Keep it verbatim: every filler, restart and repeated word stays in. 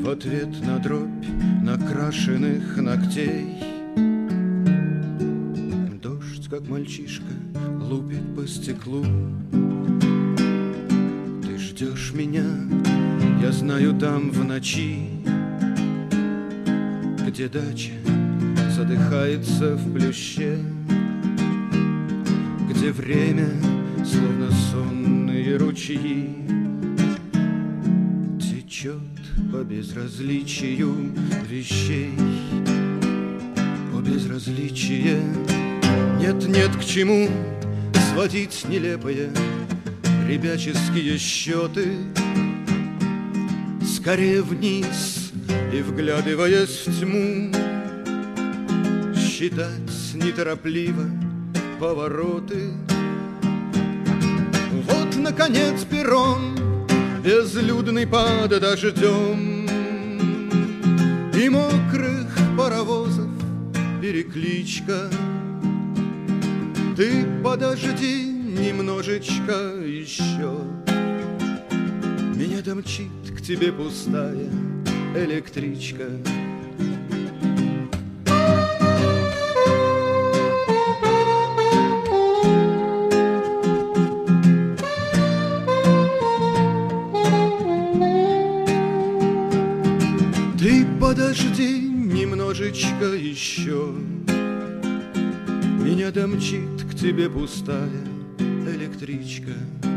ответ на дробь накрашенных ногтей. Дождь, как мальчишка, лупит по стеклу. Ты ждешь меня, я знаю, там в ночи, где дача задыхается в плюще, где время, словно сонные ручьи, течет по безразличию вещей. О, безразличие! Нет-нет, к чему сводить нелепые ребяческие счеты. Скорее вниз и, вглядываясь в тьму, считать неторопливо повороты. Вот, наконец, перрон, безлюдный под дождем, и мокрых паровозов перекличка. Ты подожди немножечко еще, меня домчит к тебе пустая электричка. Ты подожди немножечко еще, меня домчит к тебе пустая электричка.